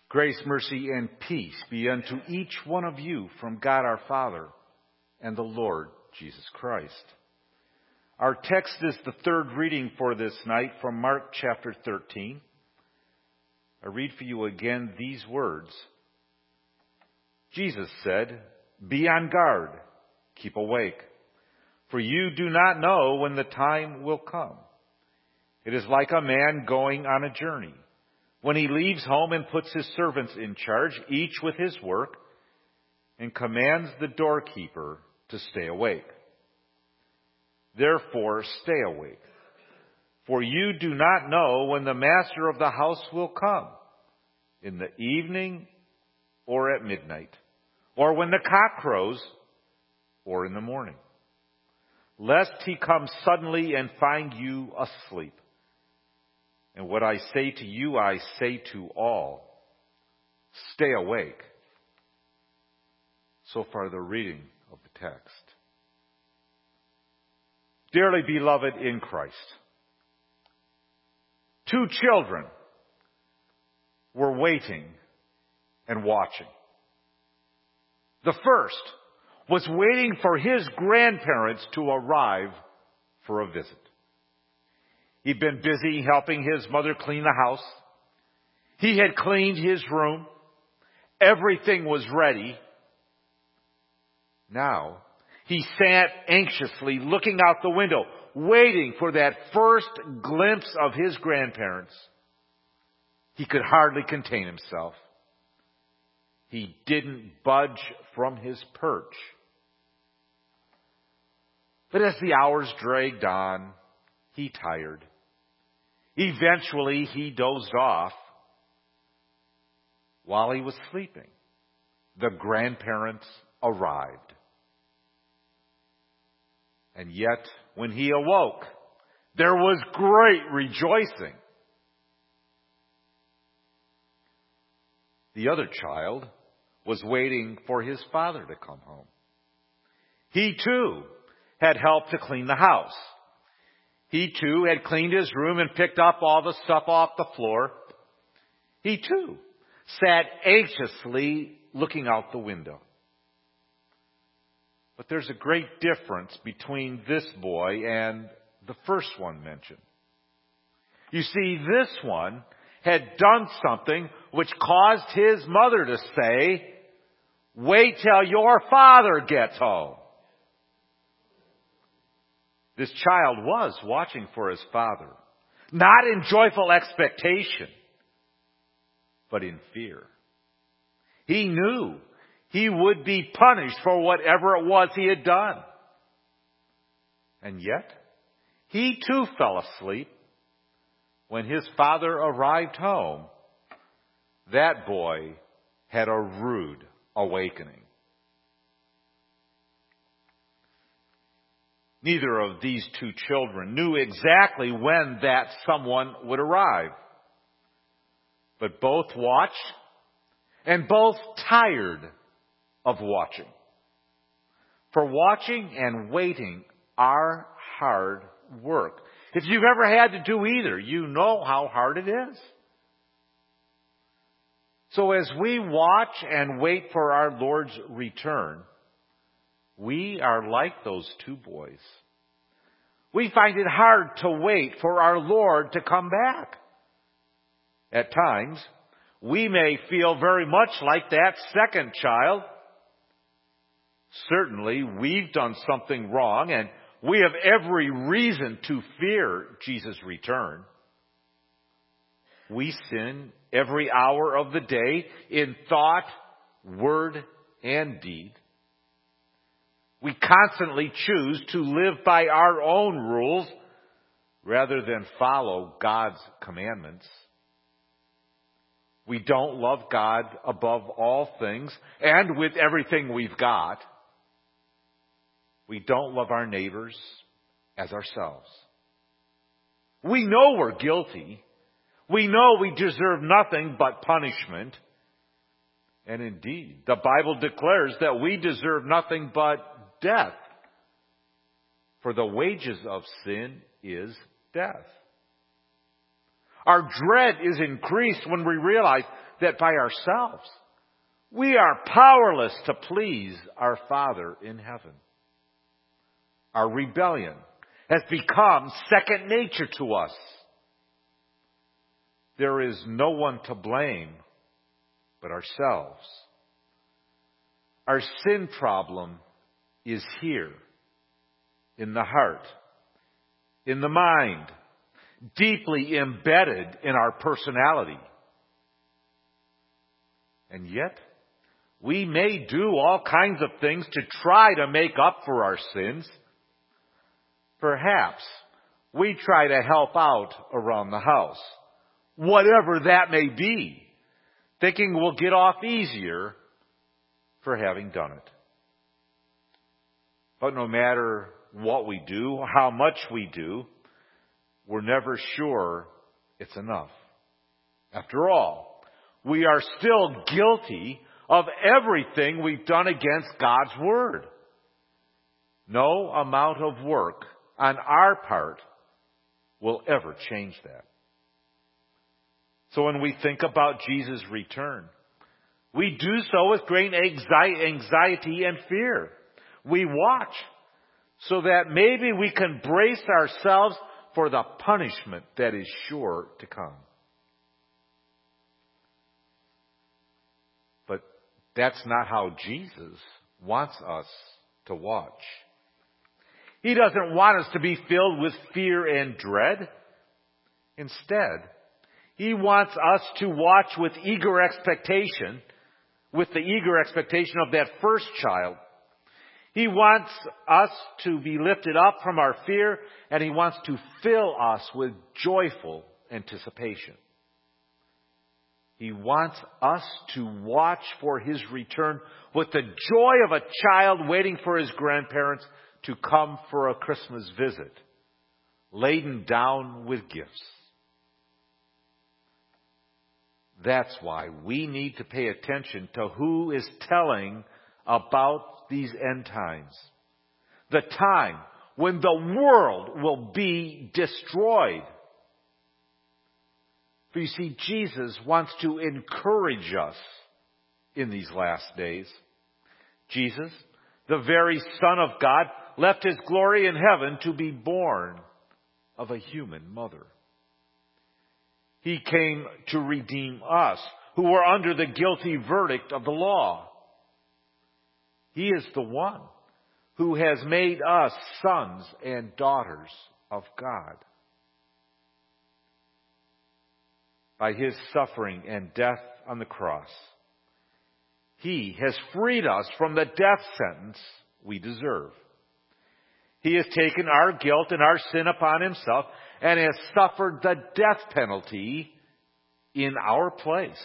Grace, mercy, and peace be unto each one of you from God our Father and the Lord Jesus Christ. Our text is the third reading for this night from Mark chapter 13. I read for you again these words. Jesus said, "Be on guard, keep awake, for you do not know when the time will come. It is like a man going on a journey, when he leaves home and puts his servants in charge, each with his work, and commands the doorkeeper to stay awake. Therefore, stay awake, for you do not know when the master of the house will come, in the evening or at midnight, or when the cock crows, or in the morning, lest he come suddenly and find you asleep. And what I say to you, I say to all, stay awake." So far, the reading of the text. Dearly beloved in Christ, two children were waiting and watching. The first was waiting for his grandparents to arrive for a visit. He'd been busy helping his mother clean the house. He had cleaned his room. Everything was ready. Now, he sat anxiously looking out the window, waiting for that first glimpse of his grandparents. He could hardly contain himself. He didn't budge from his perch. But as the hours dragged on, he tired. Eventually, he dozed off. While he was sleeping, the grandparents arrived. And yet, when he awoke, there was great rejoicing. The other child was waiting for his father to come home. He too had helped to clean the house. He too had cleaned his room and picked up all the stuff off the floor. He too sat anxiously looking out the window. But there's a great difference between this boy and the first one mentioned. You see, this one had done something which caused his mother to say, "Wait till your father gets home." This child was watching for his father, not in joyful expectation, but in fear. He knew he would be punished for whatever it was he had done. And yet, he too fell asleep. When his father arrived home, that boy had a rude awakening. Neither of these two children knew exactly when that someone would arrive. But both watched and both tired of watching. For watching and waiting are hard work. If you've ever had to do either, you know how hard it is. So as we watch and wait for our Lord's return, we are like those two boys. We find it hard to wait for our Lord to come back. At times, we may feel very much like that second child. Certainly, we've done something wrong, and we have every reason to fear Jesus' return. We sin every hour of the day in thought, word, and deed. We constantly choose to live by our own rules rather than follow God's commandments. We don't love God above all things and with everything we've got. We don't love our neighbors as ourselves. We know we're guilty. We know we deserve nothing but punishment. And indeed, the Bible declares that we deserve nothing but death. For the wages of sin is death. Our dread is increased when we realize that by ourselves, we are powerless to please our Father in heaven. Our rebellion has become second nature to us. There is no one to blame but ourselves. Our sin problem is here, in the heart, in the mind, deeply embedded in our personality. And yet, we may do all kinds of things to try to make up for our sins. Perhaps we try to help out around the house, whatever that may be, thinking we'll get off easier for having done it. But no matter what we do, how much we do, we're never sure it's enough. After all, we are still guilty of everything we've done against God's Word. No amount of work on our part will ever change that. So when we think about Jesus' return, we do so with great anxiety and fear. We watch so that maybe we can brace ourselves for the punishment that is sure to come. But that's not how Jesus wants us to watch. He doesn't want us to be filled with fear and dread. Instead, He wants us to watch with the eager expectation of that first child. He wants us to be lifted up from our fear, and He wants to fill us with joyful anticipation. He wants us to watch for His return with the joy of a child waiting for his grandparents to come for a Christmas visit, laden down with gifts. That's why we need to pay attention to who is telling about these end times. The time when the world will be destroyed. For you see, Jesus wants to encourage us in these last days. Jesus, the very Son of God, left His glory in heaven to be born of a human mother. He came to redeem us, who were under the guilty verdict of the law. He is the one who has made us sons and daughters of God. By His suffering and death on the cross, He has freed us from the death sentence we deserve. He has taken our guilt and our sin upon Himself and has suffered the death penalty in our place.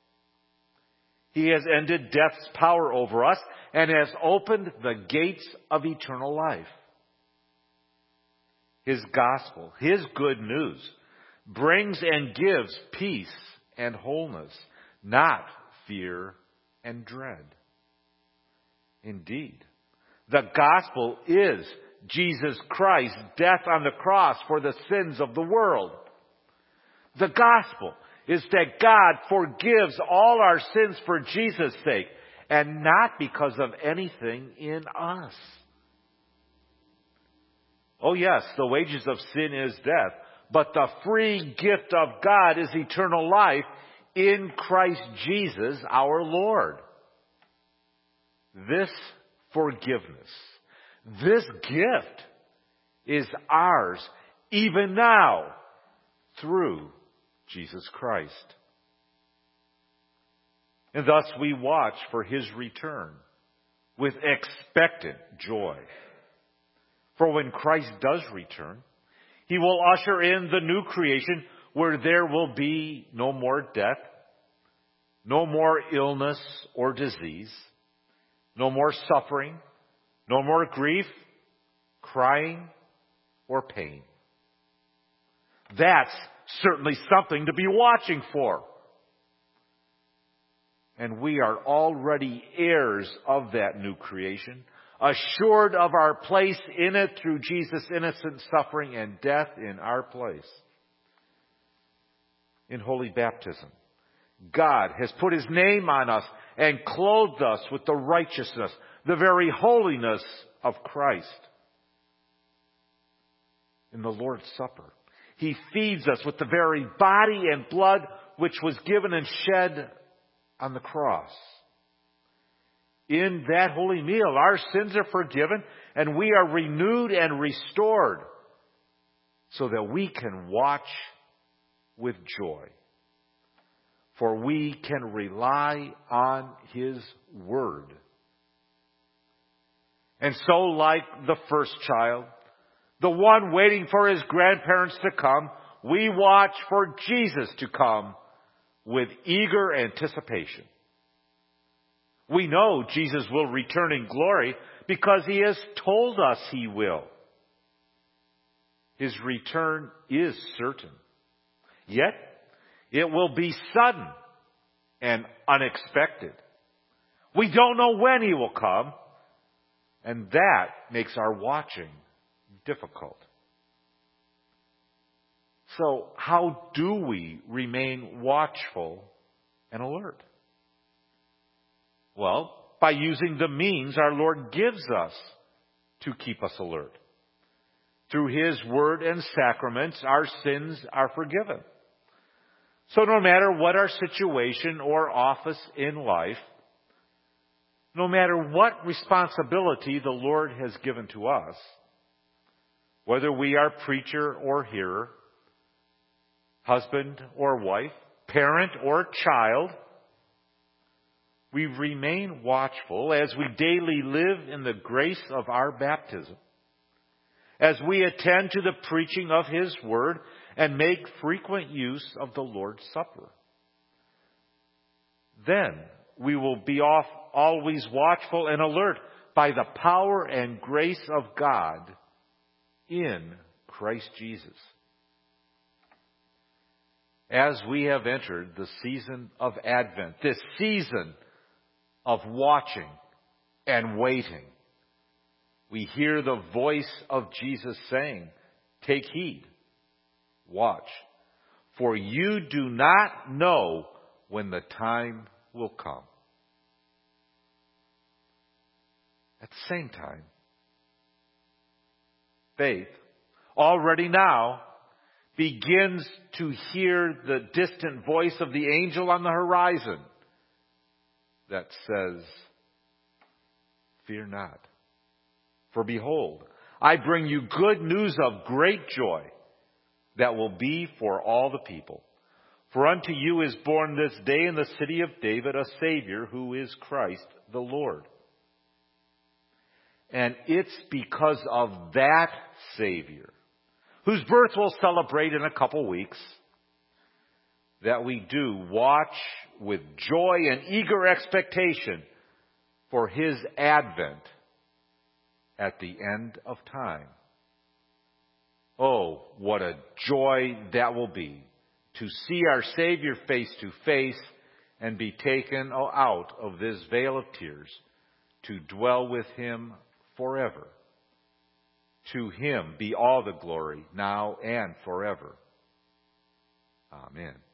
He has ended death's power over us and has opened the gates of eternal life. His gospel, His good news, brings and gives peace and wholeness, not fear and dread. Indeed, the gospel is Jesus Christ's death on the cross for the sins of the world. The gospel is that God forgives all our sins for Jesus' sake and not because of anything in us. Oh yes, the wages of sin is death, but the free gift of God is eternal life in Christ Jesus our Lord. This forgiveness, this gift is ours even now through Jesus Christ. And thus we watch for His return with expectant joy. For when Christ does return, He will usher in the new creation where there will be no more death, no more illness or disease, no more suffering, no more grief, crying, or pain. That's certainly something to be watching for. And we are already heirs of that new creation, assured of our place in it through Jesus' innocent suffering and death in our place. in holy baptism. God has put His name on us and clothed us with the righteousness, the very holiness of Christ. In the Lord's Supper, He feeds us with the very body and blood which was given and shed on the cross. In that holy meal, our sins are forgiven and we are renewed and restored so that we can watch with joy. For we can rely on His Word. And so, like the first child, the one waiting for his grandparents to come, we watch for Jesus to come with eager anticipation. We know Jesus will return in glory because He has told us He will. His return is certain. Yet, it will be sudden and unexpected. We don't know when He will come, and that makes our watching difficult. So, how do we remain watchful and alert? Well, by using the means our Lord gives us to keep us alert. Through His Word and sacraments, our sins are forgiven. So no matter what our situation or office in life, no matter what responsibility the Lord has given to us, whether we are preacher or hearer, husband or wife, parent or child, we remain watchful as we daily live in the grace of our baptism, as we attend to the preaching of His Word and make frequent use of the Lord's Supper. Then we will be always watchful and alert by the power and grace of God in Christ Jesus. As we have entered the season of Advent, this season of watching and waiting, we hear the voice of Jesus saying, "Take heed, watch, for you do not know when the time will come." At the same time, faith, already now, begins to hear the distant voice of the angel on the horizon that says, "Fear not. For behold, I bring you good news of great joy that will be for all the people. For unto you is born this day in the city of David a Savior who is Christ the Lord." And it's because of that Savior, whose birth we'll celebrate in a couple weeks, that we do watch with joy and eager expectation for His advent at the end of time. Oh, what a joy that will be to see our Savior face to face and be taken out of this veil of tears to dwell with Him forever. To Him be all the glory now and forever. Amen.